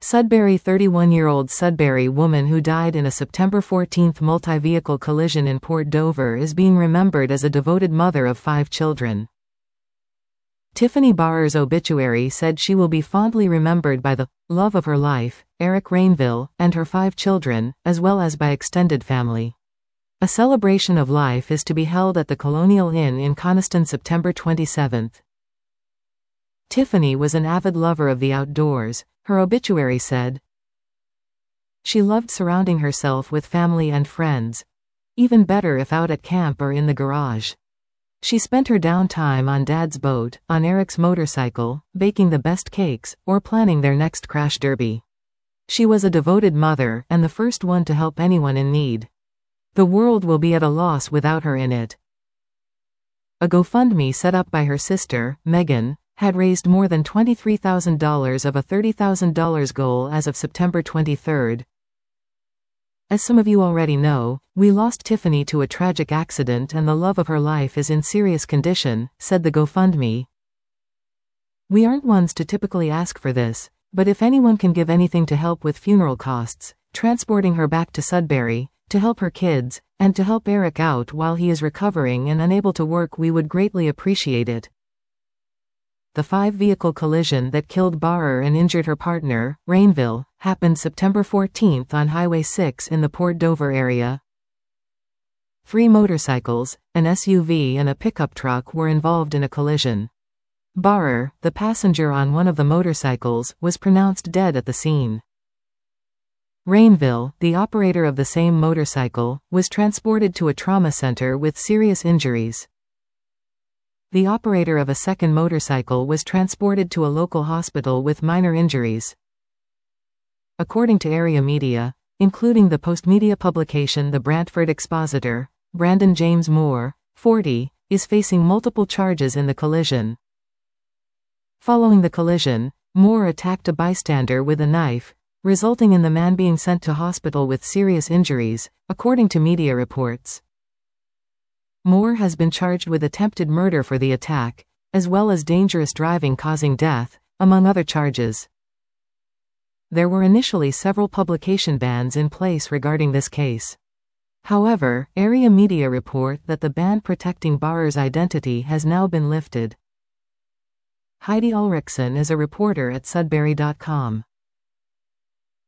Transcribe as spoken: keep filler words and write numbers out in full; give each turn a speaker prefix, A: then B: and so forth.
A: Sudbury thirty-one-year-old Sudbury woman who died in a September fourteenth multi-vehicle collision in Port Dover is being remembered as a devoted mother of five children. Tiffany Barrer's obituary said she will be fondly remembered by the love of her life, Eric Rainville, and her five children, as well as by extended family. A celebration of life is to be held at the Colonial Inn in Coniston September twenty-seventh. Tiffany was an avid lover of the outdoors, her obituary said. She loved surrounding herself with family and friends. Even better if out at camp or in the garage. She spent her downtime on Dad's boat, on Eric's motorcycle, baking the best cakes, or planning their next crash derby. She was a devoted mother, and the first one to help anyone in need. The world will be at a loss without her in it. A GoFundMe set up by her sister, Megan, had raised more than twenty-three thousand dollars of a thirty thousand dollars goal as of September twenty-third. As some of you already know, we lost Tiffany to a tragic accident and the love of her life is in serious condition, said the GoFundMe. We aren't ones to typically ask for this, but if anyone can give anything to help with funeral costs, transporting her back to Sudbury, to help her kids, and to help Eric out while he is recovering and unable to work, we would greatly appreciate it. The five-vehicle collision that killed Barrer and injured her partner, Rainville, happened September fourteenth on Highway six in the Port Dover area. Three motorcycles, an S U V and a pickup truck were involved in a collision. Barrer, the passenger on one of the motorcycles, was pronounced dead at the scene. Rainville, the operator of the same motorcycle, was transported to a trauma center with serious injuries. The operator of a second motorcycle was transported to a local hospital with minor injuries. According to area media, including the post-media publication The Brantford Expositor, Brandon James Moore, forty, is facing multiple charges in the collision. Following the collision, Moore attacked a bystander with a knife, resulting in the man being sent to hospital with serious injuries, according to media reports. Moore has been charged with attempted murder for the attack, as well as dangerous driving causing death, among other charges. There were initially several publication bans in place regarding this case. However, area media report that the ban protecting Barrer's identity has now been lifted. Heidi Ulrichsen is a reporter at Sudbury dot com.